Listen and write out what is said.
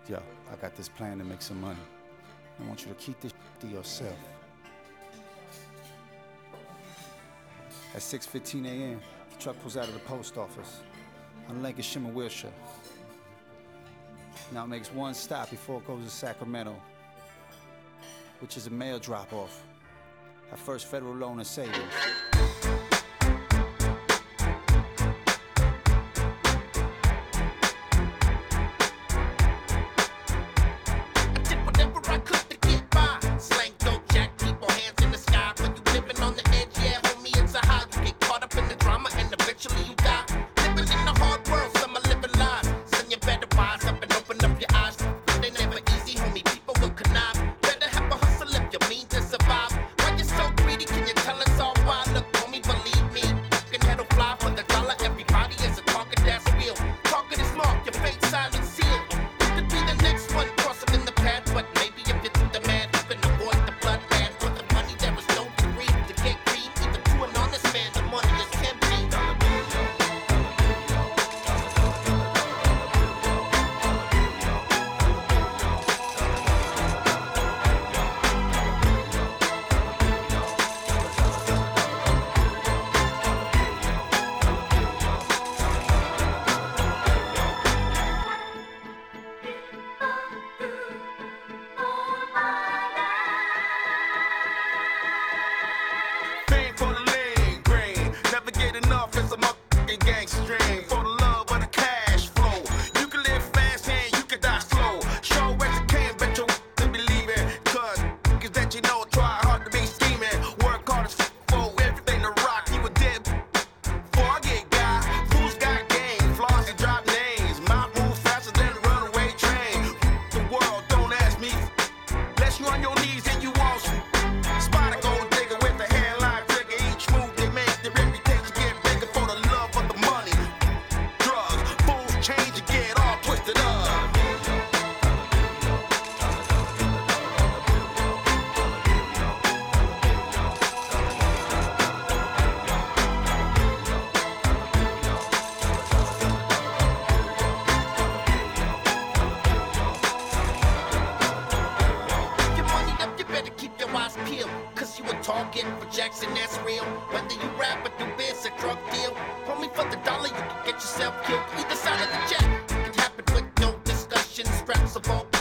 Yo, I got this plan to make some money. I want you to keep this to yourself. At 6:15 a.m., the truck pulls out of the post office on Lancashire and Wilshire. Now it makes one stop before it goes to Sacramento, which is a mail drop-off at First Federal Loan and Savings. For Jackson, that's real. Whether you rap or do biz, a drug deal. Homie, for the dollar, you can get yourself killed. Either side of the jack, it can happen with no discussion. Straps of all